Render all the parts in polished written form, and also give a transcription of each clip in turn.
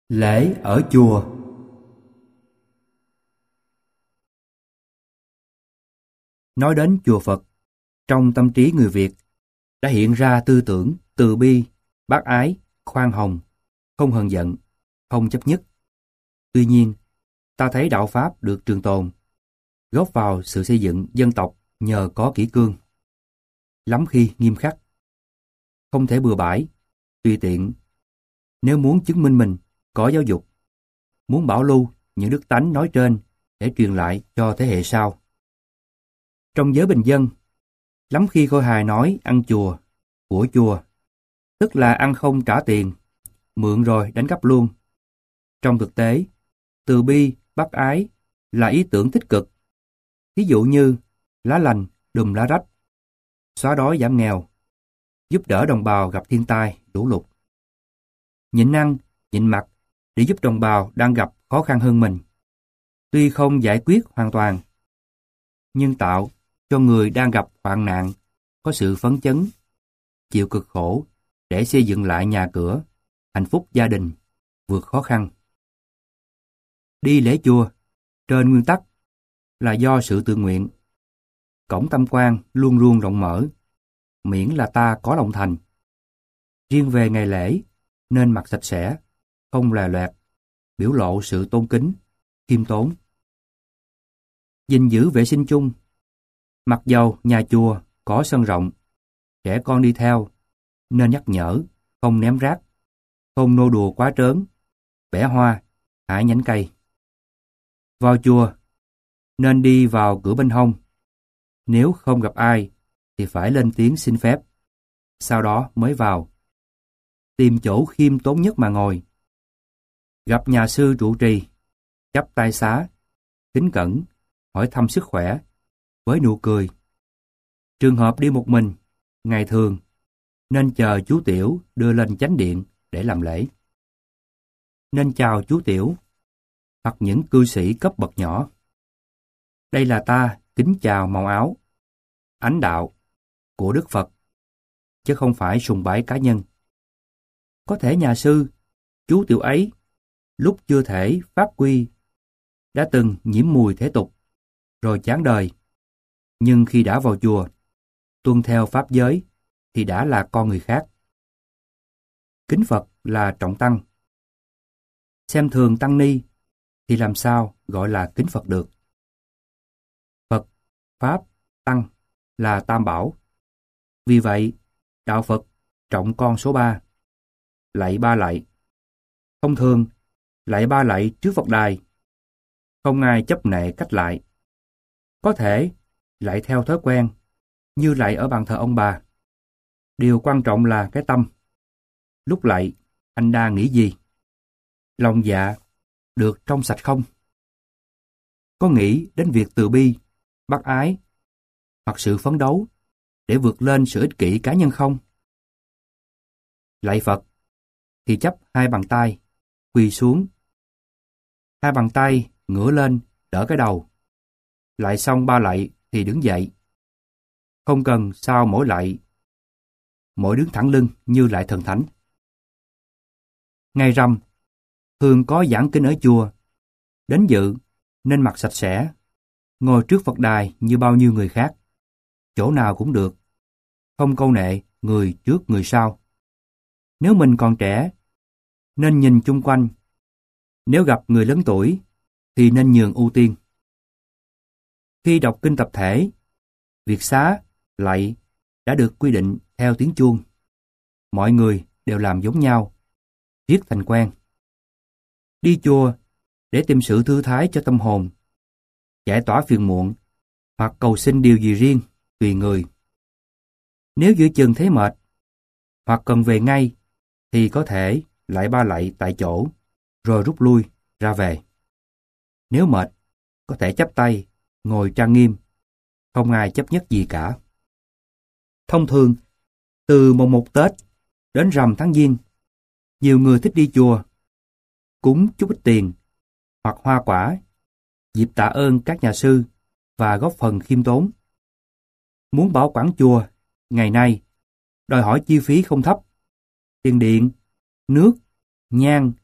Lễ ở chùa. Nói đến chùa Phật, trong tâm trí người Việt đã hiện ra tư tưởng từ bi, bác ái, khoan hồng, không hờn giận, không chấp nhất. Tuy nhiên, ta thấy đạo Pháp được trường tồn, góp vào sự xây dựng dân tộc nhờ có kỷ cương. Lắm khi nghiêm khắc, không thể bừa bãi, tùy tiện. Nếu muốn chứng minh mình có giáo dục, muốn bảo lưu những đức tánh nói trên để truyền lại cho thế hệ sau. Trong giới bình dân, lắm khi khôi hài nói ăn chùa, của chùa, tức là ăn không trả tiền, mượn rồi đánh cắp luôn. Trong thực tế, từ bi, bác ái là ý tưởng tích cực. Ví dụ như lá lành đùm lá rách, xóa đói giảm nghèo, giúp đỡ đồng bào gặp thiên tai, lũ lụt. Nhịn ăn, nhịn mặc để giúp đồng bào đang gặp khó khăn hơn mình. Tuy không giải quyết hoàn toàn, nhưng tạo cho người đang gặp hoạn nạn có sự phấn chấn, chịu cực khổ để xây dựng lại nhà cửa, hạnh phúc gia đình, vượt khó khăn. Đi lễ chùa, trên nguyên tắc là do sự tự nguyện. Cổng tam quan luôn luôn rộng mở, miễn là ta có lòng thành. Riêng về ngày lễ, nên mặc sạch sẽ, không lòe loẹt, biểu lộ sự tôn kính, khiêm tốn. Gìn giữ vệ sinh chung. Mặc dầu nhà chùa có sân rộng, trẻ con đi theo, nên nhắc nhở, không ném rác, không nô đùa quá trớn, bẻ hoa, hái nhánh cây. Vào chùa, nên đi vào cửa bên hông. Nếu không gặp ai, thì phải lên tiếng xin phép, sau đó mới vào. Tìm chỗ khiêm tốn nhất mà ngồi. Gặp nhà sư trụ trì, chắp tay xá, kính cẩn, hỏi thăm sức khỏe, với nụ cười. Trường hợp đi một mình, ngày thường, nên chờ chú Tiểu đưa lên chánh điện để làm lễ. Nên chào chú Tiểu, hoặc những cư sĩ cấp bậc nhỏ. Đây là ta kính chào màu áo, ánh đạo của Đức Phật, chứ không phải sùng bái cá nhân. Có thể nhà sư, chú Tiểu ấy, lúc chưa thể pháp quy, đã từng nhiễm mùi thế tục, rồi chán đời. Nhưng khi đã vào chùa, tuân theo pháp giới, thì đã là con người khác. Kính Phật là trọng tăng. Xem thường tăng ni, thì làm sao gọi là kính Phật được? Phật, Pháp, Tăng là tam bảo. Vì vậy, đạo Phật trọng con số 3. Lạy 3 lạy. Thông thường, lạy 3 lạy trước Phật đài. Không ai chấp nệ cách lạy. Có thể lạy theo thói quen, như lạy ở bàn thờ ông bà. Điều quan trọng là cái tâm. Lúc lạy, anh đang nghĩ gì? Lòng dạ được trong sạch không? Có nghĩ đến việc từ bi, bác ái, hoặc sự phấn đấu để vượt lên sự ích kỷ cá nhân không? Lạy Phật thì chắp hai bàn tay, quỳ xuống. Hai bàn tay ngửa lên, đỡ cái đầu. Lạy xong 3 lạy thì đứng dậy. Không cần sau mỗi lạy, mỗi đứng thẳng lưng như lạy thần thánh. Ngày rằm, thường có giảng kinh ở chùa. Đến dự, nên mặc sạch sẽ, ngồi trước Phật đài như bao nhiêu người khác. Chỗ nào cũng được, không câu nệ người trước người sau. Nếu mình còn trẻ, nên nhìn chung quanh. Nếu gặp người lớn tuổi, thì nên nhường ưu tiên. Khi đọc kinh tập thể, việc xá, lạy đã được quy định theo tiếng chuông. Mọi người đều làm giống nhau, viết thành quen. Đi chùa để tìm sự thư thái cho tâm hồn, giải tỏa phiền muộn, hoặc cầu xin điều gì riêng, tùy người. Nếu giữa chừng thấy mệt, hoặc cần về ngay, thì có thể lạy 3 lạy tại chỗ, rồi rút lui, ra về. Nếu mệt, có thể chắp tay, ngồi trang nghiêm, không ai chấp nhất gì cả. Thông thường, từ mùng 1 Tết đến rằm tháng Giêng, nhiều người thích đi chùa, cúng chút ít tiền, hoặc hoa quả, dịp tạ ơn các nhà sư và góp phần khiêm tốn. Muốn bảo quản chùa, ngày nay, đòi hỏi chi phí không thấp. Tiền điện, nước, nhang,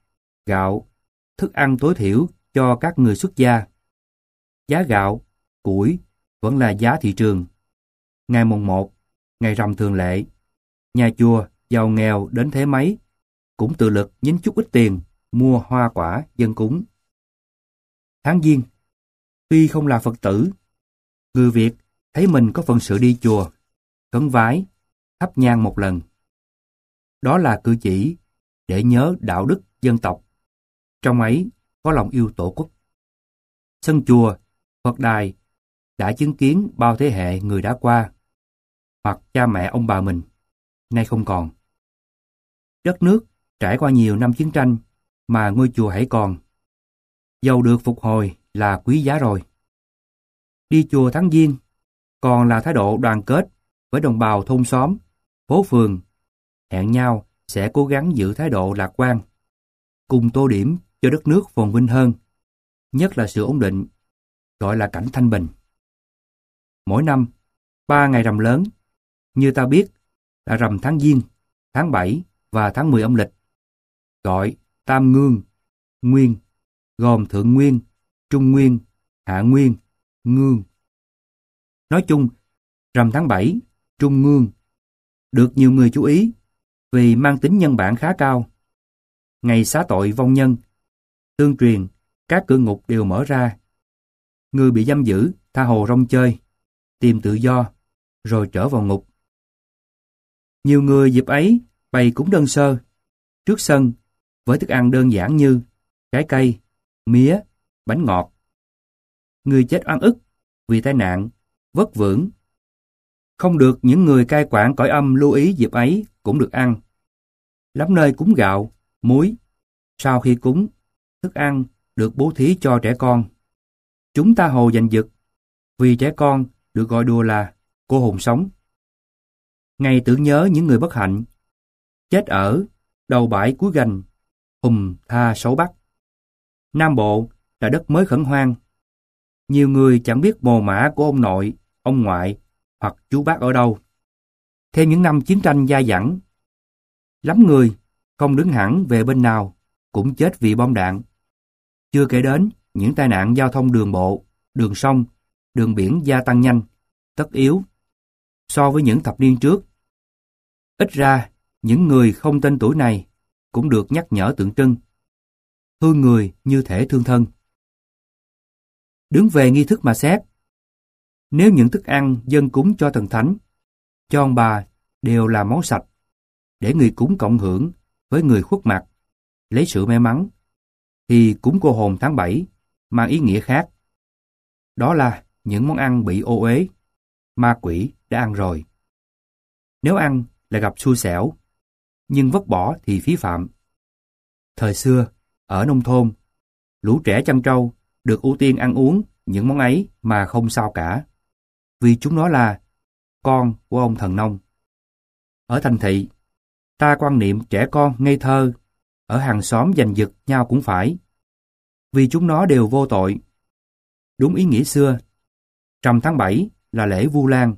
gạo, thức ăn tối thiểu cho các người xuất gia. Giá gạo, củi vẫn là giá thị trường. Ngày mùng 1, ngày rằm thường lệ, nhà chùa giàu nghèo đến thế mấy cũng tự lực nhín chút ít tiền mua hoa quả dâng cúng. Tháng Giêng, tuy không là Phật tử, người Việt thấy mình có phận sự đi chùa, khấn vái, thắp nhang một lần. Đó là cử chỉ để nhớ đạo đức dân tộc. Trong ấy có lòng yêu tổ quốc. Sân chùa, Phật đài đã chứng kiến bao thế hệ người đã qua, hoặc cha mẹ ông bà mình, nay không còn. Đất nước trải qua nhiều năm chiến tranh mà ngôi chùa hãy còn. Dầu được phục hồi là quý giá rồi. Đi chùa tháng Giêng còn là thái độ đoàn kết với đồng bào thôn xóm, phố phường, hẹn nhau sẽ cố gắng giữ thái độ lạc quan, cùng tô điểm cho đất nước phồn vinh hơn, nhất là sự ổn định, gọi là cảnh thanh bình. Mỗi năm, 3 ngày rằm lớn, như ta biết, là rằm tháng Giêng, tháng 7 và tháng 10 âm lịch, gọi Tam Nguyên, Nguyên, gồm Thượng Nguyên, Trung Nguyên, Hạ Nguyên, Ngương. Nói chung, rằm tháng 7, Trung Nguyên, được nhiều người chú ý vì mang tính nhân bản khá cao. Ngày xá tội vong nhân, tương truyền các cửa ngục đều mở ra. Người bị giam giữ tha hồ rong chơi, tìm tự do, rồi trở vào ngục. Nhiều người dịp ấy bày cúng đơn sơ, trước sân, với thức ăn đơn giản như trái cây, mía, bánh ngọt. Người chết oan ức vì tai nạn, vất vưởng. Không được những người cai quản cõi âm lưu ý dịp ấy cũng được ăn. Lắm nơi cúng gạo, muối. Sau khi cúng, thức ăn được bố thí cho trẻ con. Chúng ta hồ giành giật, vì trẻ con được gọi đùa là cô hồn sống. Ngày tưởng nhớ những người bất hạnh, chết ở đầu bãi cuối gành, hùm tha sấu bắc. Nam Bộ là đất mới khẩn hoang. Nhiều người chẳng biết mồ mả của ông nội, ông ngoại hoặc chú bác ở đâu. Thêm những năm chiến tranh dai dẳng, lắm người không đứng hẳn về bên nào cũng chết vì bom đạn. Chưa kể đến những tai nạn giao thông đường bộ, đường sông, đường biển gia tăng nhanh, tất yếu so với những thập niên trước. Ít ra, những người không tên tuổi này cũng được nhắc nhở tượng trưng. Thương người như thể thương thân. Đứng về nghi thức mà xét, nếu những thức ăn dâng cúng cho thần thánh, cho ông bà đều là món sạch, để người cúng cộng hưởng với người khuất mặt, lấy sự may mắn, thì cúng cô hồn tháng 7 mang ý nghĩa khác. Đó là những món ăn bị ô uế, ma quỷ đã ăn rồi. Nếu ăn là gặp xui xẻo, nhưng vứt bỏ thì phí phạm. Thời xưa, ở nông thôn, lũ trẻ chăn trâu được ưu tiên ăn uống những món ấy mà không sao cả, vì chúng nó là con của ông thần nông. Ở thành thị, ta quan niệm trẻ con ngây thơ, ở hàng xóm giành giật nhau cũng phải, vì chúng nó đều vô tội. Đúng ý nghĩa xưa, rằm tháng 7 là lễ Vu Lan.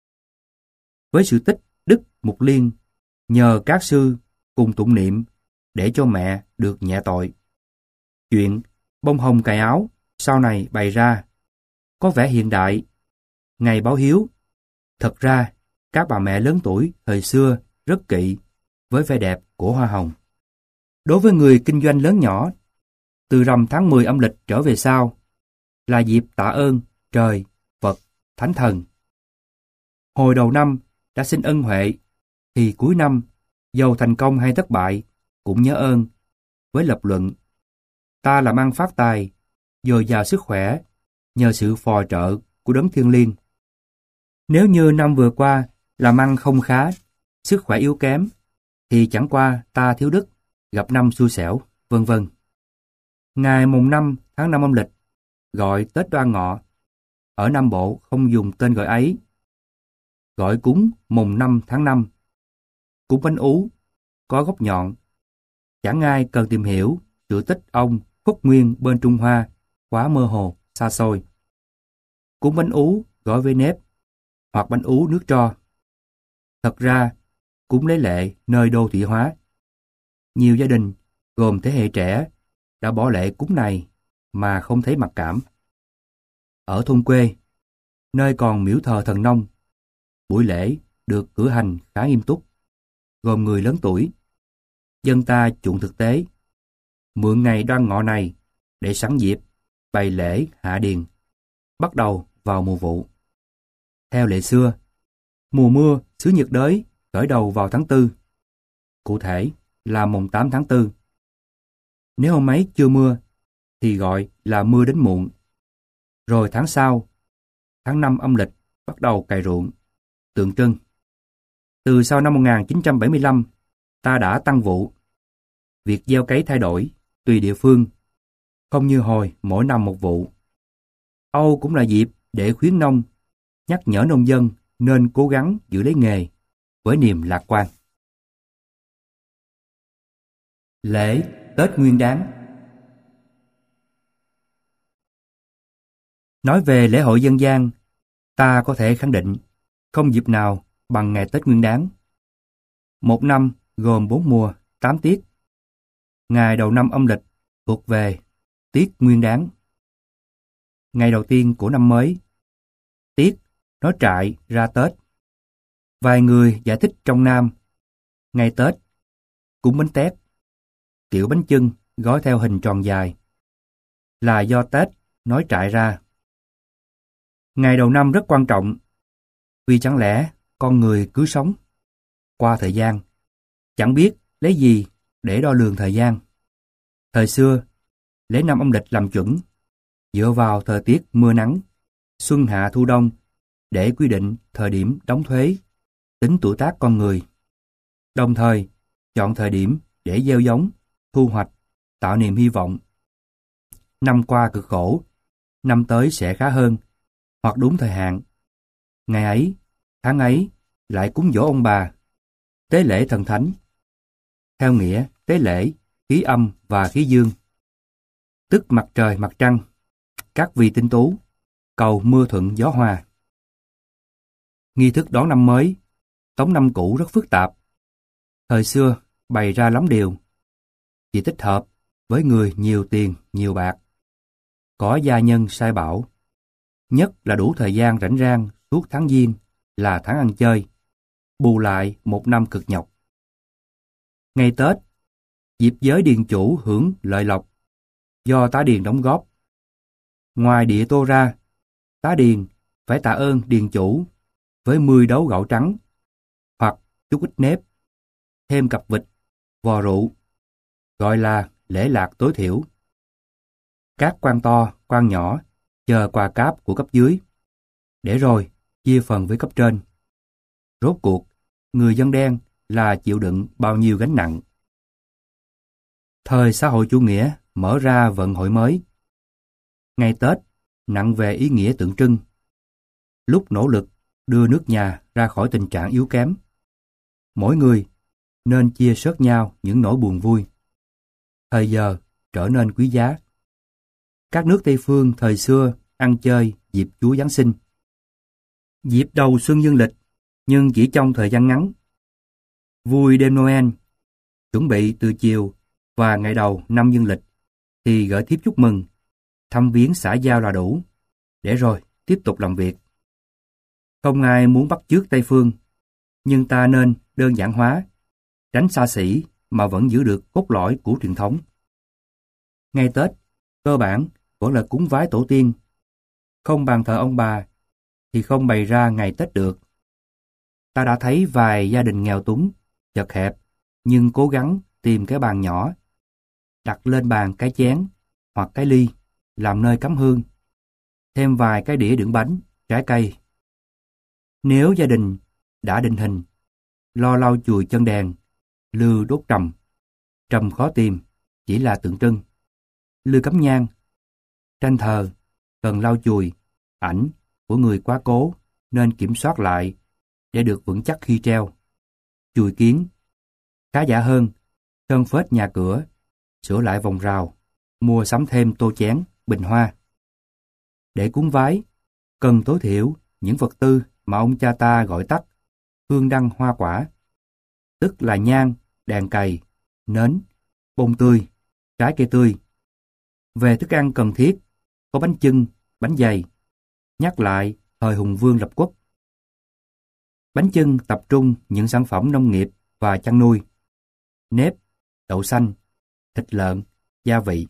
Với sự tích Đức Mục Liên, nhờ các sư cùng tụng niệm để cho mẹ được nhẹ tội. Chuyện bông hồng cài áo sau này bày ra có vẻ hiện đại, ngày báo hiếu. Thật ra, các bà mẹ lớn tuổi thời xưa rất kỵ với vẻ đẹp của hoa hồng. Đối với người kinh doanh lớn nhỏ, từ rằm tháng 10 âm lịch trở về sau là dịp tạ ơn trời, Phật, Thánh Thần. Hồi đầu năm đã xin ân huệ, thì cuối năm, dầu thành công hay thất bại, cũng nhớ ơn, với lập luận: ta làm ăn phát tài, dồi dào sức khỏe, nhờ sự phò trợ của đấng thiêng liêng. Nếu như năm vừa qua làm ăn không khá, sức khỏe yếu kém, thì chẳng qua ta thiếu đức, gặp năm xui xẻo, vân vân. Ngày mùng 5 tháng 5 âm lịch, gọi Tết Đoan Ngọ, ở Nam Bộ không dùng tên gọi ấy, gọi cúng mùng 5 tháng 5. Cúng bánh ú, có gốc nhọn. Chẳng ai cần tìm hiểu sự tích ông Khuất Nguyên bên Trung Hoa, quá mơ hồ, xa xôi. Cúng bánh ú gói với nếp, hoặc bánh ú nước tro. Thật ra, cúng lấy lệ nơi đô thị hóa. Nhiều gia đình, gồm thế hệ trẻ, đã bỏ lễ cúng này mà không thấy mặc cảm. Ở thôn quê, nơi còn miếu thờ thần nông, buổi lễ được cử hành khá nghiêm túc, gồm người lớn tuổi. Dân ta chuộng thực tế, mượn ngày Đoan Ngọ này để sẵn dịp bày lễ hạ điền, bắt đầu vào mùa vụ. Theo lệ xưa, mùa mưa xứ nhiệt đới khởi đầu vào tháng 4, cụ thể là mùng 8 tháng 4. Nếu hôm ấy chưa mưa, thì gọi là mưa đến muộn. Rồi tháng sau, tháng 5 âm lịch bắt đầu cày ruộng, tượng trưng. Từ sau năm 1975, ta đã tăng vụ. Việc gieo cấy thay đổi, tùy địa phương, không như hồi mỗi năm một vụ. Âu cũng là dịp để khuyến nông, nhắc nhở nông dân nên cố gắng giữ lấy nghề với niềm lạc quan. Lễ Tết Nguyên Đán. Nói về lễ hội dân gian, ta có thể khẳng định không dịp nào bằng ngày Tết Nguyên Đán. Một năm gồm 4 mùa, 8 tiết. Ngày đầu năm âm lịch thuộc về tiết Nguyên Đán. Ngày đầu tiên của năm mới, tiết nói trại ra Tết. Vài người giải thích trong Nam, ngày Tết, cúng bánh tét, kiểu bánh chưng gói theo hình tròn dài, là do Tết nói trại ra. Ngày đầu năm rất quan trọng, vì chẳng lẽ con người cứ sống qua thời gian, chẳng biết lấy gì để đo lường thời gian. Thời xưa, lấy năm âm lịch làm chuẩn, dựa vào thời tiết mưa nắng, xuân hạ thu đông để quy định thời điểm đóng thuế, tính tuổi tác con người. Đồng thời, chọn thời điểm để gieo giống, thu hoạch, tạo niềm hy vọng. Năm qua cực khổ, năm tới sẽ khá hơn, hoặc đúng thời hạn. Ngày ấy, tháng ấy, lại cúng dỗ ông bà, tế lễ thần thánh. Theo nghĩa, tế lễ, khí âm và khí dương, tức mặt trời mặt trăng, các vị tinh tú, cầu mưa thuận gió hòa. Nghi thức đón năm mới, tống năm cũ rất phức tạp. Thời xưa bày ra lắm điều, chỉ thích hợp với người nhiều tiền, nhiều bạc. Có gia nhân sai bảo, nhất là đủ thời gian rảnh rang suốt tháng Giêng là tháng ăn chơi, bù lại một năm cực nhọc. Ngày Tết, dịp giới điền chủ hưởng lợi lộc do tá điền đóng góp. Ngoài địa tô ra, tá điền phải tạ ơn điền chủ với 10 đấu gạo trắng hoặc chút ít nếp, thêm cặp vịt, vò rượu, gọi là lễ lạc tối thiểu. Các quan to, quan nhỏ chờ quà cáp của cấp dưới, để rồi chia phần với cấp trên. Rốt cuộc, người dân đen là chịu đựng bao nhiêu gánh nặng. Thời xã hội chủ nghĩa mở ra vận hội mới. Ngày Tết nặng về ý nghĩa tượng trưng. Lúc nỗ lực đưa nước nhà ra khỏi tình trạng yếu kém, mỗi người nên chia sớt nhau những nỗi buồn vui. Thời giờ trở nên quý giá. Các nước Tây phương thời xưa ăn chơi dịp Chúa Giáng sinh, dịp đầu xuân dương lịch, nhưng chỉ trong thời gian ngắn. Vui đêm Noel, chuẩn bị từ chiều và ngày đầu năm dương lịch, thì gửi thiếp chúc mừng, thăm viếng xã giao là đủ, để rồi tiếp tục làm việc. Không ai muốn bắt chước Tây phương, nhưng ta nên đơn giản hóa, tránh xa xỉ mà vẫn giữ được cốt lõi của truyền thống. Ngày Tết, cơ bản vẫn là cúng vái tổ tiên. Không bàn thờ ông bà, thì không bày ra ngày Tết được. Ta đã thấy vài gia đình nghèo túng, chật hẹp, nhưng cố gắng tìm cái bàn nhỏ, đặt lên bàn cái chén hoặc cái ly, làm nơi cắm hương, thêm vài cái đĩa đựng bánh, trái cây. Nếu gia đình đã định hình, lo lau chùi chân đèn, lư đốt trầm. Trầm khó tìm, chỉ là tượng trưng. Lư cắm nhang, tranh thờ, cần lau chùi, ảnh của người quá cố nên kiểm soát lại để được vững chắc khi treo. Chùi kiến, khá giả hơn, sơn phết nhà cửa, sửa lại vòng rào, mua sắm thêm tô chén, bình hoa. Để cúng vái, cần tối thiểu những vật tư mà ông cha ta gọi tắt hương đăng hoa quả, tức là nhang, đèn cày, nến, bông tươi, trái cây tươi, Về thức ăn cần thiết, có bánh chưng, bánh dày, nhắc lại thời Hùng Vương lập quốc. Bánh chưng tập trung những sản phẩm nông nghiệp và chăn nuôi, nếp, đậu xanh, thịt lợn, gia vị.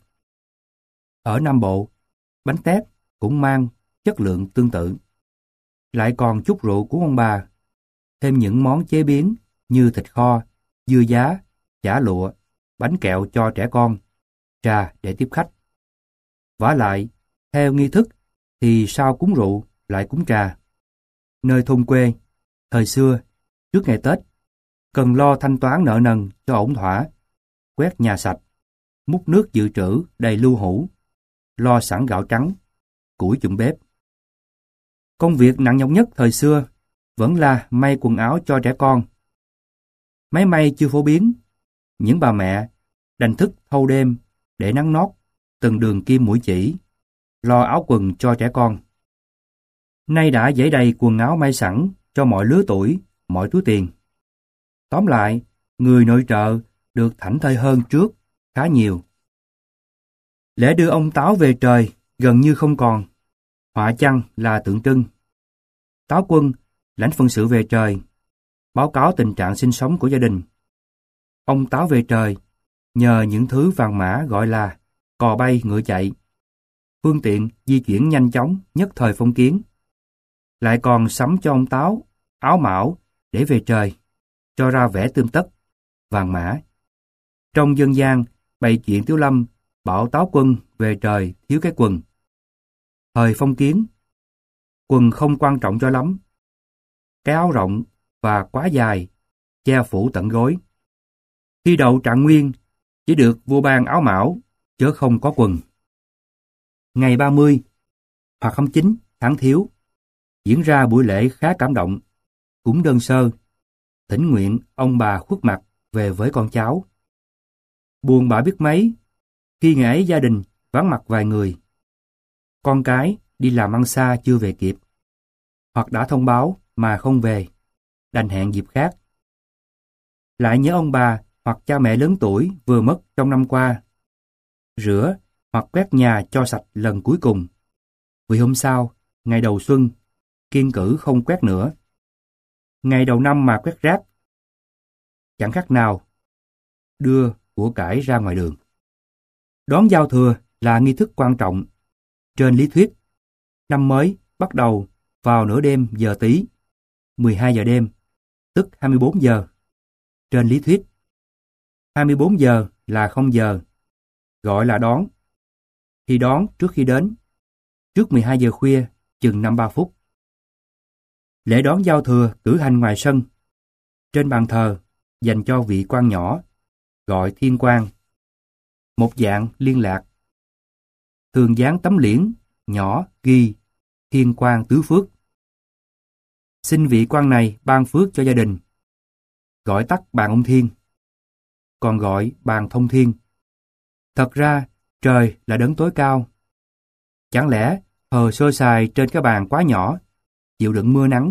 Ở Nam Bộ, bánh tét cũng mang chất lượng tương tự. Lại còn chút rượu của ông bà, thêm những món chế biến như thịt kho, dưa giá, chả lụa, bánh kẹo cho trẻ con, trà để tiếp khách. Vả lại, theo nghi thức thì sau cúng rượu lại cúng trà. Nơi thôn quê, thời xưa, trước ngày Tết, cần lo thanh toán nợ nần cho ổn thỏa, quét nhà sạch, múc nước dự trữ đầy lưu hũ, lo sẵn gạo trắng, củi chùm bếp. Công việc nặng nhọc nhất thời xưa vẫn là may quần áo cho trẻ con. Máy may chưa phổ biến, những bà mẹ đành thức thâu đêm để nắn nót từng đường kim mũi chỉ, lo áo quần cho trẻ con. Nay đã dãy đầy quần áo may sẵn cho mọi lứa tuổi, mọi túi tiền. Tóm lại, người nội trợ được thảnh thơi hơn trước khá nhiều. Lễ đưa ông Táo về trời gần như không còn, họa chăng là tượng trưng. Táo quân lãnh phận sự về trời, báo cáo tình trạng sinh sống của gia đình. Ông Táo về trời nhờ những thứ vàng mã gọi là cò bay ngựa chạy, phương tiện di chuyển nhanh chóng nhất thời phong kiến. Lại còn sắm cho ông Táo áo mão để về trời, cho ra vẻ tươm tất, vàng mã. Trong dân gian bày chuyện Tiếu Lâm bảo Táo quân về trời thiếu cái quần. Thời phong kiến, quần không quan trọng cho lắm. Cái áo rộng và quá dài, che phủ tận gối. Khi đậu Trạng Nguyên, chỉ được vua ban áo mão, chứ không có quần. Ngày 30 hoặc 29 tháng Thiếu, diễn ra buổi lễ khá cảm động, cúng đơn sơ, thỉnh nguyện ông bà khuất mặt về với con cháu. Buồn bã biết mấy, khi ngày ấy gia đình vắng mặt vài người. Con cái đi làm ăn xa chưa về kịp, hoặc đã thông báo mà không về, đành hẹn dịp khác. Lại nhớ ông bà hoặc cha mẹ lớn tuổi vừa mất trong năm qua. Rửa hoặc quét nhà cho sạch lần cuối cùng. Vì hôm sau, ngày đầu xuân, kiêng cữ không quét nữa. Ngày đầu năm mà quét rác, chẳng khác nào đưa của cải ra ngoài đường. Đón giao thừa là nghi thức quan trọng. Trên lý thuyết, năm mới bắt đầu vào nửa đêm giờ Tý, 12 giờ đêm, tức 24 giờ. Trên lý thuyết, 24 giờ là 0 giờ, gọi là đón. Thì đón trước khi đến, trước 12 giờ khuya, chừng 5-3 phút. Lễ đón giao thừa cử hành ngoài sân, trên bàn thờ dành cho vị quan nhỏ, gọi thiên quan. Một dạng liên lạc. Thường dán tấm liễn nhỏ ghi thiên quan tứ phước. Xin vị quan này ban phước cho gia đình. Gọi tắt bàn ông thiên, còn gọi bàn thông thiên. Thật ra, trời là đấng tối cao. Chẳng lẽ thờ sơ sài trên cái bàn quá nhỏ, chịu đựng mưa nắng.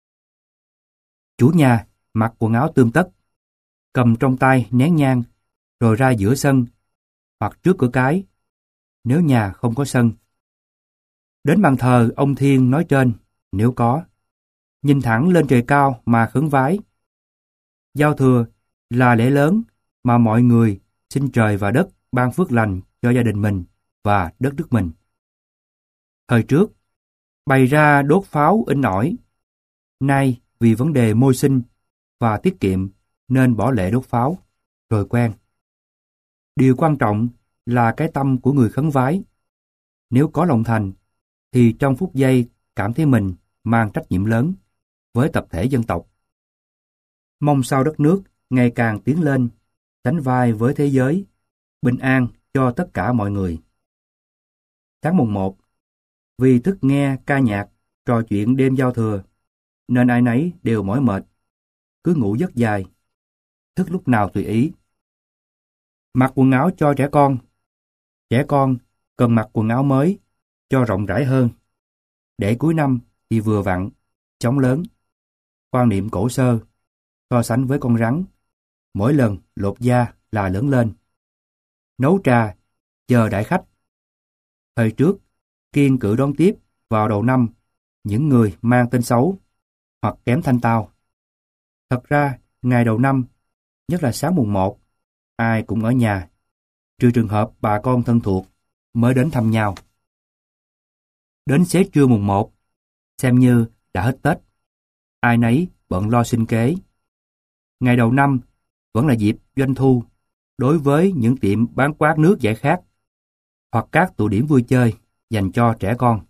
Chủ nhà mặc quần áo tươm tất, cầm trong tay nén nhang, rồi ra giữa sân, hoặc trước cửa cái, nếu nhà không có sân. Đến bàn thờ ông thiên nói trên, nếu có, nhìn thẳng lên trời cao mà khấn vái. Giao thừa là lễ lớn mà mọi người xin trời và đất ban phước lành cho gia đình mình và đất nước mình. Thời trước, bày ra đốt pháo in ỏi. Nay vì vấn đề môi sinh và tiết kiệm nên bỏ lệ đốt pháo, rồi quen. Điều quan trọng là cái tâm của người khấn vái. Nếu có lòng thành, thì trong phút giây cảm thấy mình mang trách nhiệm lớn với tập thể dân tộc. Mong sao đất nước ngày càng tiến lên, sánh vai với thế giới, bình an cho tất cả mọi người. Tháng mùng 1, vì thức nghe ca nhạc, trò chuyện đêm giao thừa, nên ai nấy đều mỏi mệt, cứ ngủ giấc dài, thức lúc nào tùy ý. Mặc quần áo cho trẻ con. Trẻ con cần mặc quần áo mới, cho rộng rãi hơn. Để cuối năm thì vừa vặn, chóng lớn. Quan niệm cổ sơ, so sánh với con rắn, mỗi lần lột da là lớn lên. Nấu trà, chờ đãi khách, Thời trước, Kiên cử đón tiếp vào đầu năm những người mang tên xấu hoặc kém thanh tao. Thật ra, ngày đầu năm, nhất là sáng mùng 1, ai cũng ở nhà, trừ trường hợp bà con thân thuộc mới đến thăm nhau. Đến xế trưa mùng 1, xem như đã hết Tết. Ai nấy bận lo sinh kế. Ngày đầu năm vẫn là dịp doanh thu đối với những tiệm bán quát nước giải khát hoặc các tụ điểm vui chơi dành cho trẻ con.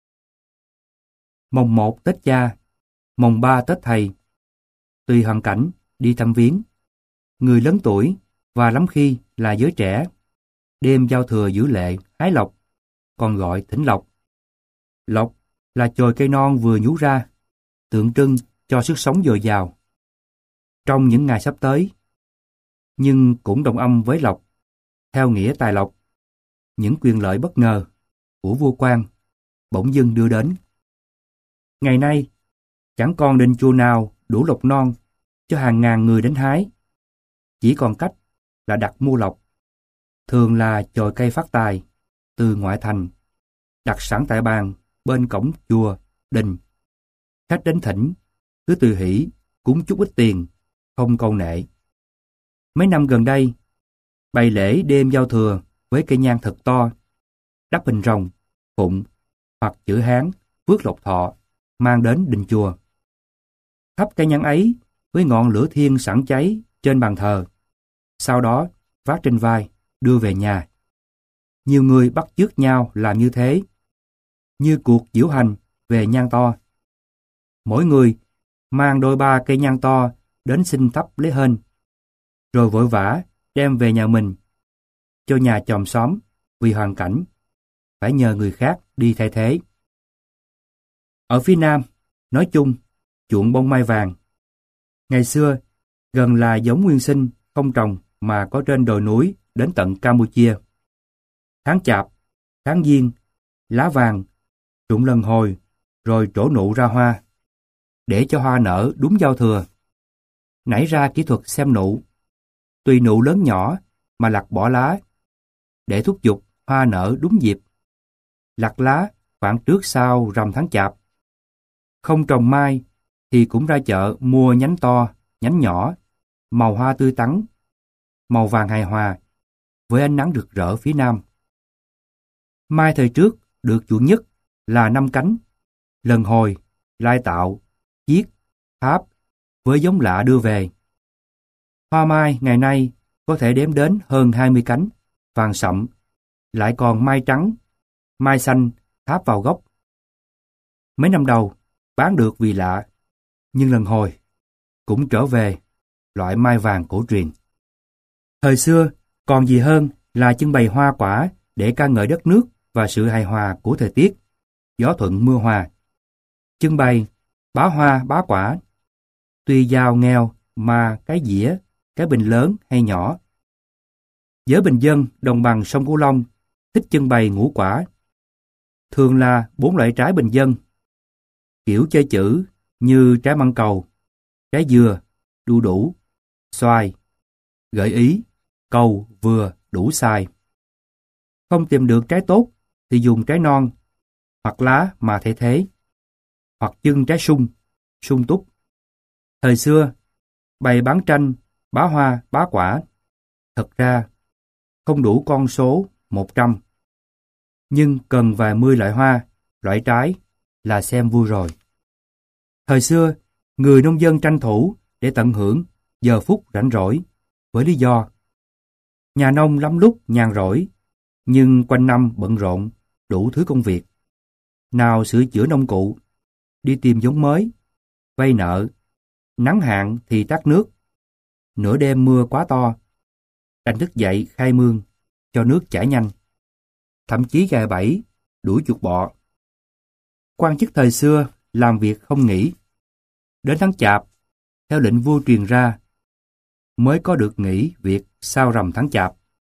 Mồng 1 Tết Cha, mồng 3 Tết Thầy. Tùy hoàn cảnh đi thăm viếng. Người lớn tuổi và lắm khi là giới trẻ, đêm giao thừa giữ lệ hái lộc, còn gọi thỉnh lộc. Lộc là chồi cây non vừa nhú ra, tượng trưng cho sức sống dồi dào. Trong những ngày sắp tới, nhưng cũng đồng âm với lộc, theo nghĩa tài lộc, những quyền lợi bất ngờ của vua quan bỗng dưng đưa đến. Ngày nay, chẳng còn đình chùa nào đủ lộc non cho hàng ngàn người đến hái. Chỉ còn cách là đặt mua lộc, thường là chồi cây phát tài từ ngoại thành, đặt sẵn tại bàn bên cổng chùa, đình. Khách đến thỉnh, cứ tùy hỷ, cúng chút ít tiền, không câu nệ. Mấy năm gần đây, bày lễ đêm giao thừa với cây nhang thật to, đắp hình rồng, phụng hoặc chữ Hán, phước lộc thọ, mang đến đình chùa. Thắp cây nhang ấy với ngọn lửa thiêng sẵn cháy trên bàn thờ, sau đó vác trên vai, đưa về nhà. Nhiều người bắt chước nhau làm như thế, như cuộc diễu hành về nhang to. Mỗi người mang đôi ba cây nhang to đến xin thắp lấy hên, rồi vội vã đem về nhà mình, cho nhà chòm xóm vì hoàn cảnh phải nhờ người khác đi thay thế. Ở phía Nam, nói chung, chuộng bông mai vàng. Ngày xưa, gần là giống nguyên sinh, không trồng mà có trên đồi núi đến tận Campuchia. Tháng Chạp, tháng Giêng, lá vàng, rụng lần hồi, rồi trổ nụ ra hoa. Để cho hoa nở đúng giao thừa, nảy ra kỹ thuật xem nụ. Tùy nụ lớn nhỏ mà lặt bỏ lá, để thúc giục hoa nở đúng dịp. Lặt lá khoảng trước sau rằm tháng Chạp. Không trồng mai thì cũng ra chợ mua nhánh to, nhánh nhỏ, màu hoa tươi tắn, màu vàng hài hòa, với ánh nắng rực rỡ phía Nam. Mai thời trước được chuộng nhất là 5 cánh, lần hồi, lai tạo, chiết, tháp, với giống lạ đưa về. Hoa mai ngày nay có thể đếm đến hơn 20 cánh, vàng sậm, lại còn mai trắng, mai xanh tháp vào gốc. Mấy năm đầu bán được vì lạ, nhưng lần hồi cũng trở về loại mai vàng cổ truyền. Thời xưa còn gì hơn là trưng bày hoa quả để ca ngợi đất nước và sự hài hòa của thời tiết, gió thuận mưa hòa. Trưng bày bá hoa bá quả, tuy giàu nghèo mà cái dĩa, cái bình lớn hay nhỏ. Giới bình dân đồng bằng sông Cửu Long thích trưng bày ngũ quả, thường là 4 loại trái bình dân, kiểu chơi chữ như trái măng cầu, trái dừa, đu đủ, xoài. Gợi ý, cầu vừa đủ xài. Không tìm được trái tốt thì dùng trái non, hoặc lá mà thay thế, hoặc chưng trái sung, sung túc. Thời xưa, bày bán tranh, bá hoa, bá quả. Thật ra, không đủ con số 100, nhưng cần vài mươi loại hoa, loại trái là xem vui rồi. Thời xưa, người nông dân tranh thủ để tận hưởng giờ phút rảnh rỗi, với lý do nhà nông lắm lúc nhàn rỗi, nhưng quanh năm bận rộn đủ thứ công việc. Nào sửa chữa nông cụ, đi tìm giống mới, vay nợ, nắng hạn thì tát nước, nửa đêm mưa quá to, đành thức dậy khai mương cho nước chảy nhanh, thậm chí gài bẫy đuổi chuột bọ. Quan chức thời xưa làm việc không nghỉ, đến tháng Chạp theo lệnh vua truyền ra mới có được nghỉ việc sau rằm tháng Chạp.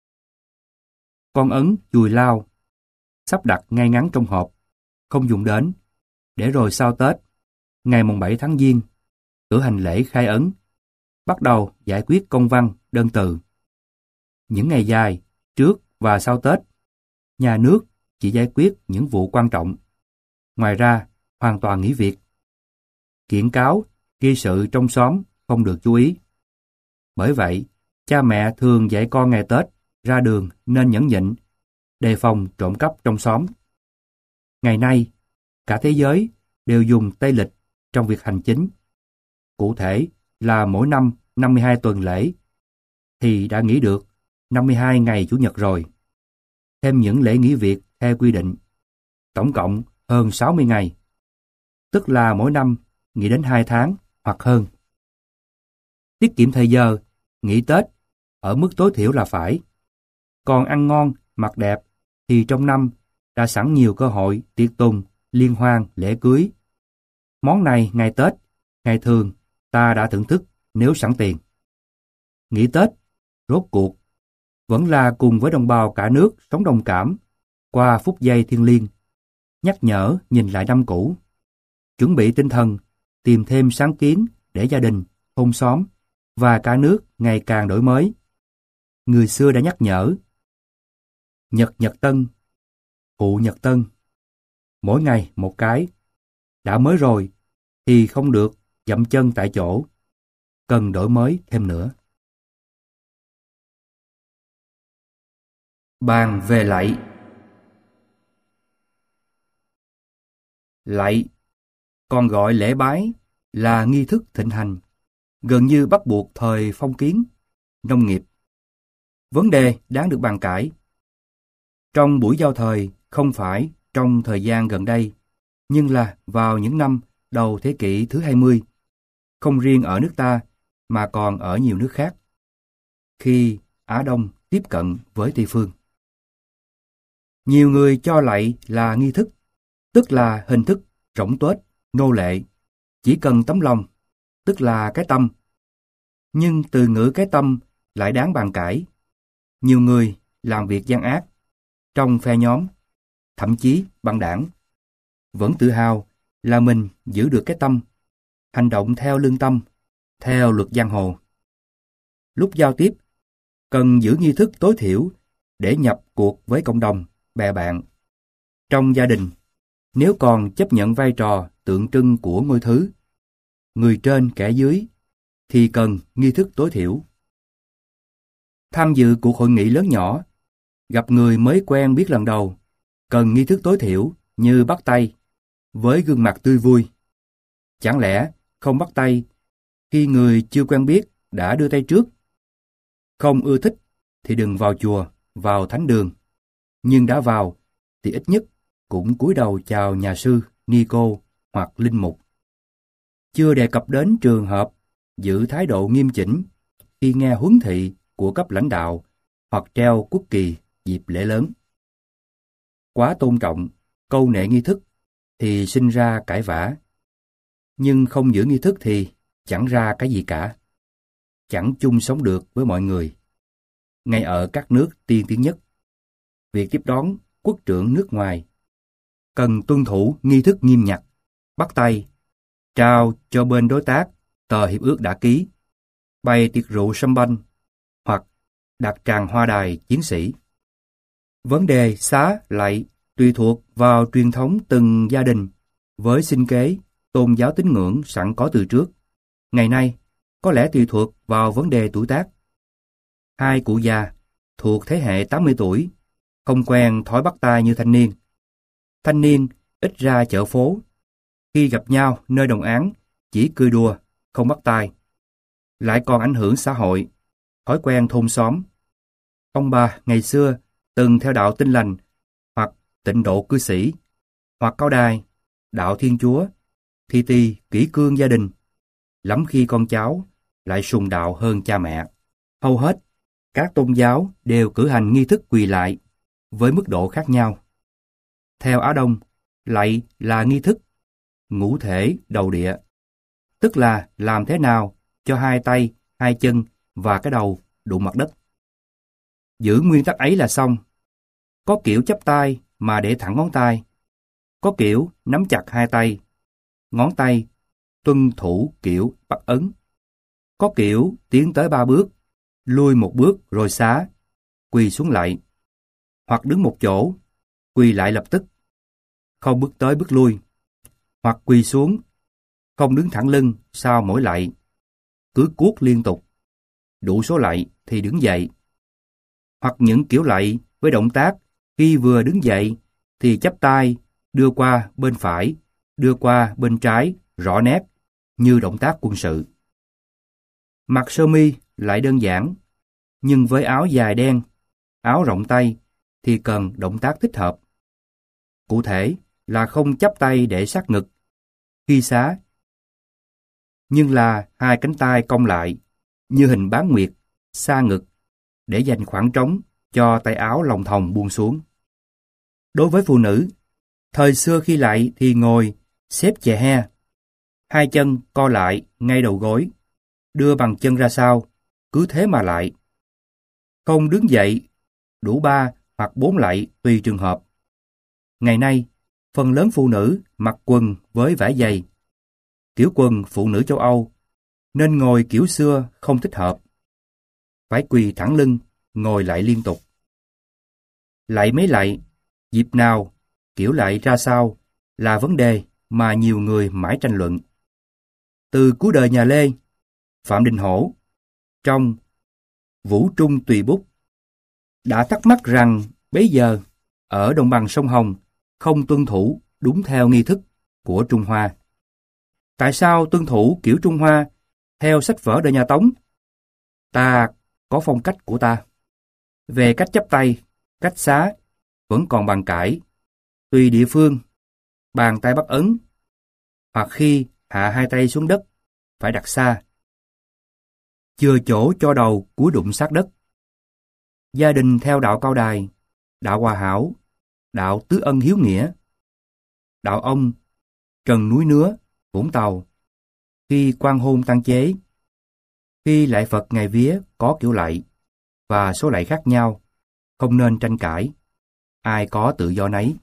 Con ấn chùi lao sắp đặt ngay ngắn trong hộp, không dùng đến, để rồi sau Tết, ngày mùng 7 tháng Giêng, cử hành lễ khai ấn, bắt đầu giải quyết công văn, đơn từ. Những ngày dài, trước và sau Tết, nhà nước chỉ giải quyết những vụ quan trọng. Ngoài ra, hoàn toàn nghỉ việc. Kiện cáo, gây sự trong xóm không được chú ý. Bởi vậy, cha mẹ thường dạy con ngày Tết ra đường nên nhẫn nhịn, đề phòng trộm cắp trong xóm. Ngày nay, cả thế giới đều dùng Tây lịch trong việc hành chính. Cụ thể là mỗi năm 52 tuần lễ, thì đã nghỉ được 52 ngày Chủ nhật rồi. Thêm những lễ nghỉ việc theo quy định, tổng cộng hơn 60 ngày. Tức là mỗi năm nghỉ đến 2 tháng hoặc hơn. Tiết kiệm thời giờ, nghỉ Tết ở mức tối thiểu là phải. Còn ăn ngon, mặc đẹp thì trong năm đã sẵn nhiều cơ hội tiệc tùng, liên hoan, lễ cưới. Món này ngày Tết, ngày thường ta đã thưởng thức nếu sẵn tiền. Nghỉ Tết, rốt cuộc, vẫn là cùng với đồng bào cả nước sống đồng cảm qua phút giây thiêng liêng, nhắc nhở nhìn lại năm cũ, chuẩn bị tinh thần, tìm thêm sáng kiến để gia đình, thôn xóm và cả nước ngày càng đổi mới. Người xưa đã nhắc nhở: Nhật Nhật Tân, Phụ Nhật Tân, mỗi ngày một cái. Đã mới rồi thì không được dậm chân tại chỗ, cần đổi mới thêm nữa. Bàn về lạy. Lạy, còn gọi lễ bái, là nghi thức thịnh hành, gần như bắt buộc thời phong kiến, nông nghiệp. Vấn đề đáng được bàn cãi. Trong buổi giao thời, không phải trong thời gian gần đây, nhưng là vào những năm đầu thế kỷ thứ 20, không riêng ở nước ta mà còn ở nhiều nước khác, khi Á Đông tiếp cận với Tây phương. Nhiều người cho lạy là nghi thức, tức là hình thức rỗng tuếch, nô lệ, chỉ cần tấm lòng, tức là cái tâm. Nhưng từ ngữ cái tâm lại đáng bàn cãi. Nhiều người làm việc gian ác, trong phe nhóm, thậm chí băng đảng, vẫn tự hào là mình giữ được cái tâm, hành động theo lương tâm, theo luật giang hồ. Lúc giao tiếp, cần giữ nghi thức tối thiểu để nhập cuộc với cộng đồng, bè bạn. Trong gia đình, nếu còn chấp nhận vai trò tượng trưng của ngôi thứ, người trên kẻ dưới, thì cần nghi thức tối thiểu. Tham dự cuộc hội nghị lớn nhỏ, gặp người mới quen biết lần đầu, cần nghi thức tối thiểu như bắt tay, với gương mặt tươi vui. Chẳng lẽ không bắt tay khi người chưa quen biết đã đưa tay trước? Không ưa thích thì đừng vào chùa, vào thánh đường. Nhưng đã vào thì ít nhất cũng cúi đầu chào nhà sư, ni cô hoặc linh mục. Chưa đề cập đến trường hợp giữ thái độ nghiêm chỉnh khi nghe huấn thị của cấp lãnh đạo hoặc treo quốc kỳ dịp lễ lớn. Quá tôn trọng, câu nệ nghi thức thì sinh ra cãi vã. Nhưng không giữ nghi thức thì chẳng ra cái gì cả. Chẳng chung sống được với mọi người. Ngay ở các nước tiên tiến nhất, việc tiếp đón quốc trưởng nước ngoài cần tuân thủ nghi thức nghiêm ngặt, bắt tay, trao cho bên đối tác tờ hiệp ước đã ký, bày tiệc rượu sâm banh hoặc đặt tràng hoa đài chiến sĩ. Vấn đề xá lạy tùy thuộc vào truyền thống từng gia đình với sinh kế, tôn giáo tín ngưỡng sẵn có từ trước. Ngày nay, có lẽ tùy thuộc vào vấn đề tuổi tác. Hai cụ già thuộc thế hệ 80 tuổi, không quen thói bắt tay như thanh niên. Thanh niên ít ra chợ phố, khi gặp nhau nơi đồng áng chỉ cười đùa, không bắt tay. Lại còn ảnh hưởng xã hội, thói quen thôn xóm. Ông bà ngày xưa từng theo đạo Tin Lành hoặc Tịnh Độ cư sĩ, hoặc Cao Đài, đạo Thiên Chúa, thì kỷ cương gia đình. Lắm khi con cháu lại sùng đạo hơn cha mẹ. Hầu hết, các tôn giáo đều cử hành nghi thức quỳ lạy với mức độ khác nhau. Theo Á Đông, lạy là nghi thức ngũ thể đầu địa, tức là làm thế nào cho hai tay, hai chân và cái đầu đụng mặt đất. Giữ nguyên tắc ấy là xong. Có kiểu chắp tay mà để thẳng ngón tay, có kiểu nắm chặt hai tay, ngón tay tuân thủ kiểu bắt ấn, có kiểu tiến tới 3 bước, lui 1 bước rồi xá, quỳ xuống lạy, hoặc đứng một chỗ, quỳ lại lập tức, không bước tới bước lui, hoặc quỳ xuống, không đứng thẳng lưng sau mỗi lạy, cứ cuốc liên tục, đủ số lạy thì đứng dậy. Hoặc những kiểu lạy với động tác khi vừa đứng dậy thì chắp tay, đưa qua bên phải, đưa qua bên trái, rõ nét, như động tác quân sự. Mặc sơ mi lại đơn giản, nhưng với áo dài đen, áo rộng tay thì cần động tác thích hợp. Cụ thể là không chắp tay để sát ngực khi xá, nhưng là hai cánh tay cong lại như hình bán nguyệt, xa ngực, để dành khoảng trống cho tay áo lòng thòng buông xuống. Đối với phụ nữ, thời xưa khi lạy thì ngồi xếp chè he, hai chân co lại ngay đầu gối, đưa bằng chân ra sau, cứ thế mà lạy. Không đứng dậy, đủ 3 hoặc 4 lạy tùy trường hợp. Ngày nay, phần lớn phụ nữ mặc quần với vải dày, kiểu quần phụ nữ châu Âu, nên ngồi kiểu xưa không thích hợp. Phải quỳ thẳng lưng, ngồi lại liên tục. Lạy mấy lạy, dịp nào, kiểu lạy ra sao là vấn đề mà nhiều người mãi tranh luận. Từ cuối đời nhà Lê, Phạm Đình Hổ, trong Vũ Trung Tùy Bút, đã thắc mắc rằng bấy giờ, ở đồng bằng sông Hồng, không tuân thủ đúng theo nghi thức của Trung Hoa. Tại sao tuân thủ kiểu Trung Hoa theo sách vở đời nhà Tống? Ta có phong cách của ta. Về cách chắp tay, cách xá, vẫn còn bàn cãi. Tùy địa phương, bàn tay bắt ấn, hoặc khi hạ hai tay xuống đất, phải đặt xa. Chừa chỗ cho đầu cúi đụng sát đất. Gia đình theo đạo Cao Đài, đạo Hòa Hảo, đạo Tứ Ân Hiếu Nghĩa, đạo ông Trần Núi Nứa, Vũng Tàu, khi quan hôn tăng chế, khi lạy Phật ngày vía có kiểu lạy và số lạy khác nhau, không nên tranh cãi, ai có tự do nấy.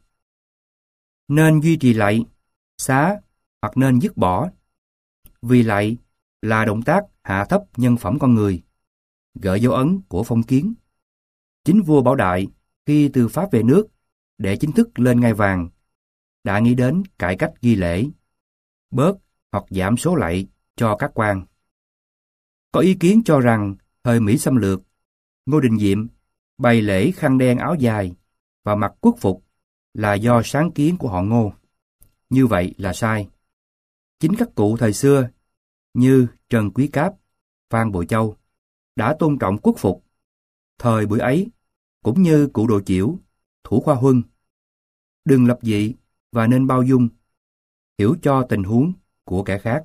Nên duy trì lạy, xá hoặc nên dứt bỏ, vì lạy là động tác hạ thấp nhân phẩm con người, gợi dấu ấn của phong kiến. Chính vua Bảo Đại khi từ Pháp về nước để chính thức lên ngai vàng, đã nghĩ đến cải cách ghi lễ, bớt hoặc giảm số lạy cho các quan. Có ý kiến cho rằng thời Mỹ xâm lược, Ngô Đình Diệm bày lễ khăn đen áo dài và mặc quốc phục là do sáng kiến của họ Ngô. Như vậy là sai. Chính các cụ thời xưa như Trần Quý Cáp, Phan Bội Châu đã tôn trọng quốc phục. Thời buổi ấy, cũng như cụ Đồ Chiểu, Thủ Khoa Huân, đừng lập dị và nên bao dung, hiểu cho tình huống của kẻ khác.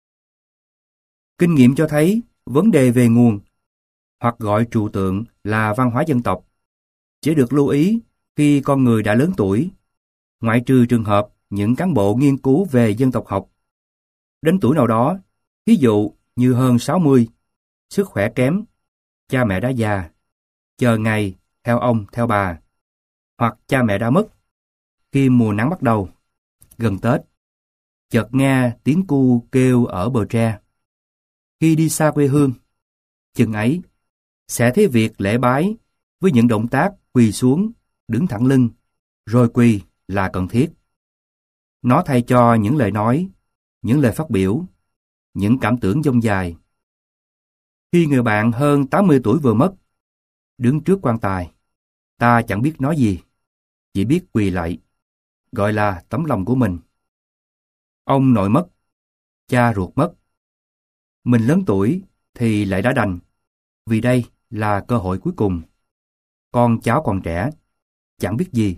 Kinh nghiệm cho thấy vấn đề về nguồn, hoặc gọi trừu tượng là văn hóa dân tộc, chỉ được lưu ý khi con người đã lớn tuổi, ngoại trừ trường hợp những cán bộ nghiên cứu về dân tộc học. Đến tuổi nào đó, ví dụ như hơn 60, sức khỏe kém, cha mẹ đã già, chờ ngày theo ông theo bà, hoặc cha mẹ đã mất, khi mùa nắng bắt đầu, gần Tết, chợt nghe tiếng cu kêu ở bờ tre. Khi đi xa quê hương, chừng ấy, sẽ thấy việc lễ bái với những động tác quỳ xuống, đứng thẳng lưng, rồi quỳ là cần thiết. Nó thay cho những lời nói, những lời phát biểu, những cảm tưởng dông dài. Khi người bạn hơn 80 tuổi vừa mất, đứng trước quan tài, ta chẳng biết nói gì, chỉ biết quỳ lạy, gọi là tấm lòng của mình. Ông nội mất, cha ruột mất. Mình lớn tuổi thì lại đã đành, vì đây là cơ hội cuối cùng. Con cháu còn trẻ, chẳng biết gì.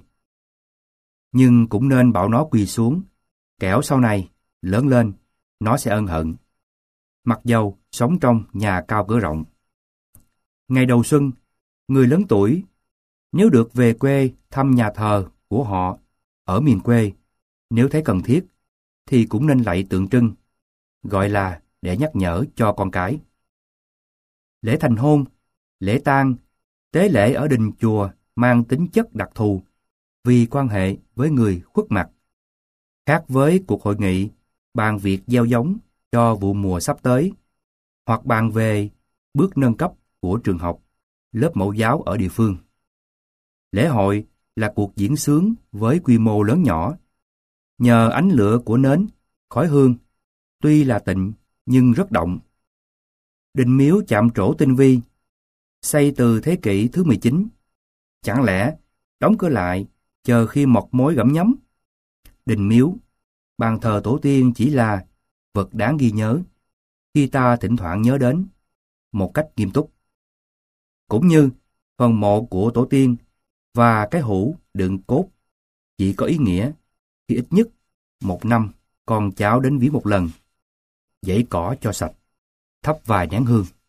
Nhưng cũng nên bảo nó quỳ xuống, kẻo sau này, lớn lên, nó sẽ ân hận. Mặc dầu sống trong nhà cao cửa rộng. Ngày đầu xuân, người lớn tuổi, nếu được về quê thăm nhà thờ của họ ở miền quê, nếu thấy cần thiết, thì cũng nên lạy tượng trưng, gọi là để nhắc nhở cho con cái. Lễ thành hôn, lễ tang, tế lễ ở đình chùa mang tính chất đặc thù vì quan hệ với người khuất mặt. Khác với cuộc hội nghị bàn việc gieo giống cho vụ mùa sắp tới, hoặc bàn về bước nâng cấp của trường học, lớp mẫu giáo ở địa phương. Lễ hội là cuộc diễn xướng với quy mô lớn nhỏ. Nhờ ánh lửa của nến, khói hương, tuy là tịnh nhưng rất động. Đình miếu chạm trổ tinh vi, xây từ thế kỷ thứ 19. Chẳng lẽ đóng cửa lại chờ khi mọt mối gặm nhấm? Đình miếu, bàn thờ tổ tiên chỉ là vật đáng ghi nhớ khi ta thỉnh thoảng nhớ đến một cách nghiêm túc. Cũng như phần mộ của tổ tiên và cái hũ đựng cốt chỉ có ý nghĩa khi ít nhất một năm con cháu đến viếng một lần, giãy cỏ cho sạch, thắp vài nén hương.